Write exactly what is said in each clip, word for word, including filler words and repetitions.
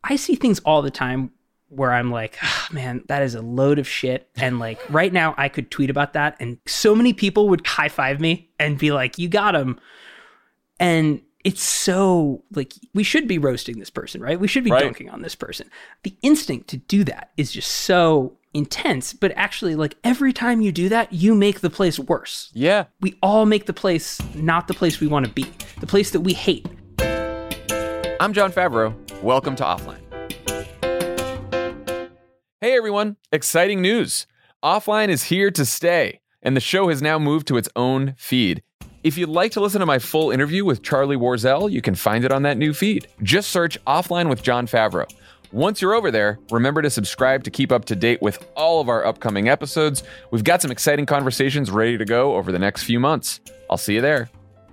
I see things all the time where I'm like, oh, man, that is a load of shit. And like right now I could tweet about that and so many people would high five me and be like, you got him. And it's so like, we should be roasting this person, right? We should be right. dunking on this person. The instinct to do that is just so intense, but actually like every time you do that, you make the place worse. Yeah. We all make the place not the place we want to be, the place that we hate. I'm Jon Favreau. Welcome to Offline. Hey everyone, exciting news. Offline is here to stay, and the show has now moved to its own feed. If you'd like to listen to my full interview with Charlie Warzel, you can find it on that new feed. Just search Offline with Jon Favreau. Once you're over there, remember to subscribe to keep up to date with all of our upcoming episodes. We've got some exciting conversations ready to go over the next few months. I'll see you there.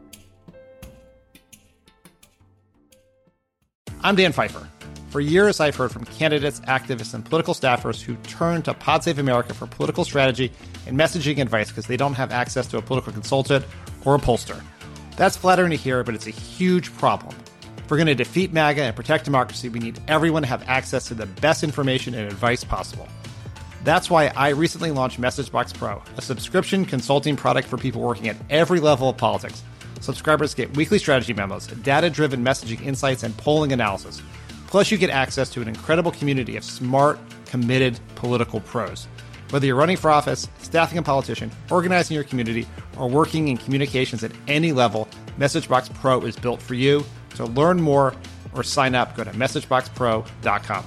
I'm Dan Pfeiffer. For years, I've heard from candidates, activists, and political staffers who turn to Pod Save America for political strategy and messaging advice because they don't have access to a political consultant or a pollster. That's flattering to hear, but it's a huge problem. If we're going to defeat MAGA and protect democracy, we need everyone to have access to the best information and advice possible. That's why I recently launched MessageBox Pro, a subscription consulting product for people working at every level of politics. Subscribers get weekly strategy memos, data-driven messaging insights, and polling analysis. Plus, you get access to an incredible community of smart, committed political pros. Whether you're running for office, staffing a politician, organizing your community, or working in communications at any level, MessageBox Pro is built for you. To learn more or sign up, go to message box pro dot com.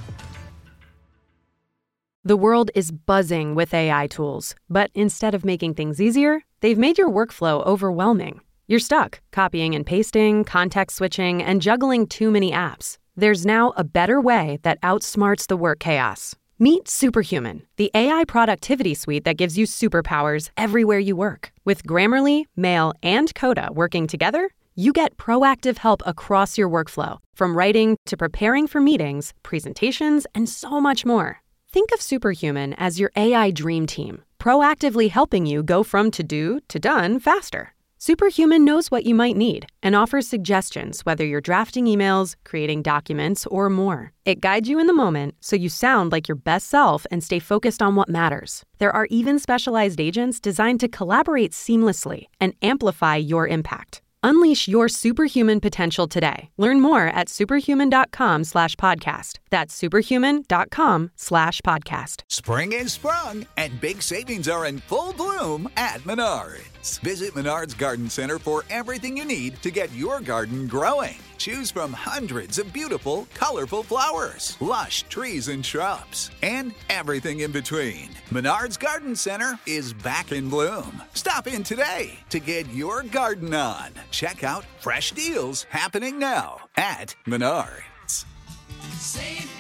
The world is buzzing with A I tools, but instead of making things easier, they've made your workflow overwhelming. You're stuck copying and pasting, context switching, and juggling too many apps. There's now a better way that outsmarts the work chaos. Meet Superhuman, the A I productivity suite that gives you superpowers everywhere you work. With Grammarly, Mail, and Coda working together, you get proactive help across your workflow, from writing to preparing for meetings, presentations, and so much more. Think of Superhuman as your A I dream team, proactively helping you go from to-do to done faster. Superhuman knows what you might need and offers suggestions whether you're drafting emails, creating documents, or more. It guides you in the moment so you sound like your best self and stay focused on what matters. There are even specialized agents designed to collaborate seamlessly and amplify your impact. Unleash your superhuman potential today. Learn more at superhuman.com slash podcast. That's superhuman.com slash podcast. Spring is sprung, and big savings are in full bloom at Menards. Visit Menards Garden Center for everything you need to get your garden growing. Choose from hundreds of beautiful, colorful flowers, lush trees and shrubs, and everything in between. Menards Garden Center is back in bloom. Stop in today to get your garden on. Check out fresh deals happening now at Menards. Save